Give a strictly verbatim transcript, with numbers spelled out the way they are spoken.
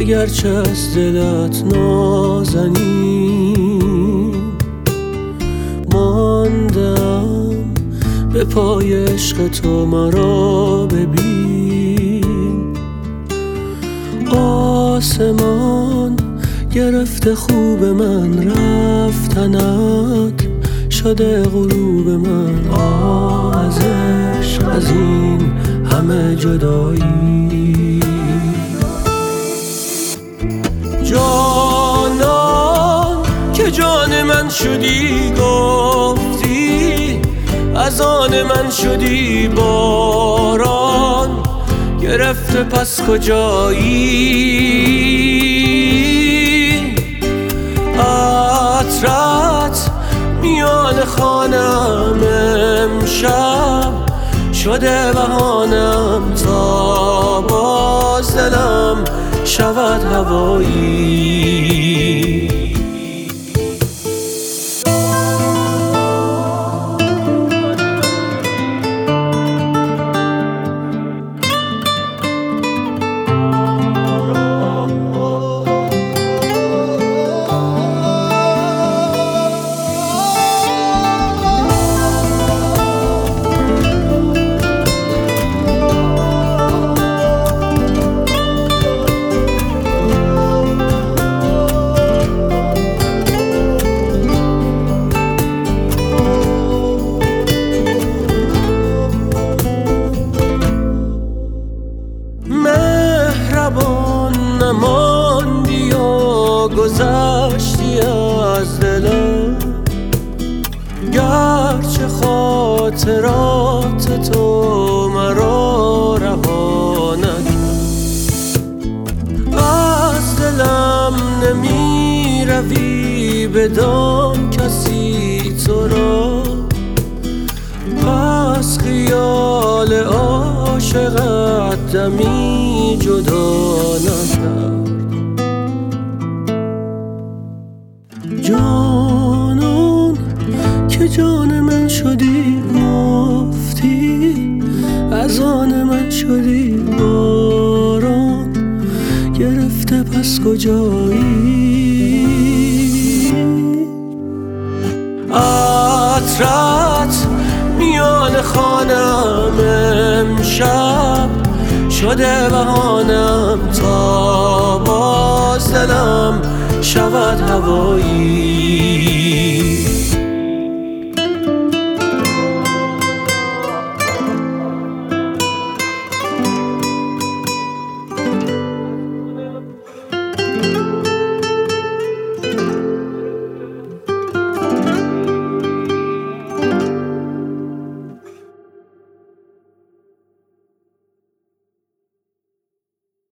اگرچه از دلت نازنین ماندم به پای عشق تو، مرا ببین. آسمان گرفته خوب من، رفتنت شده غروب من. آه از عشق، از این همه جدایی. جانان که جان من شدی، گفتی از آن من شدی. باران گرفته پس کجایی؟ عطرت میان خانم امشب شده بهانم، تا باز دلم شود هوایی. نماندی و گذشتی از دلم، گرچه خاطرات تو مرا رها نکرد. از دلم نمی روی بدان کسی تو را، پس خیال عاشقت دمی جدا نکرد. جانان که جان من شدی، گفتی از آن من شدی. باران گرفته پس کجایی؟ عطرت میان خانم امشب شده بهانم، تا باز دلم شود هوایی.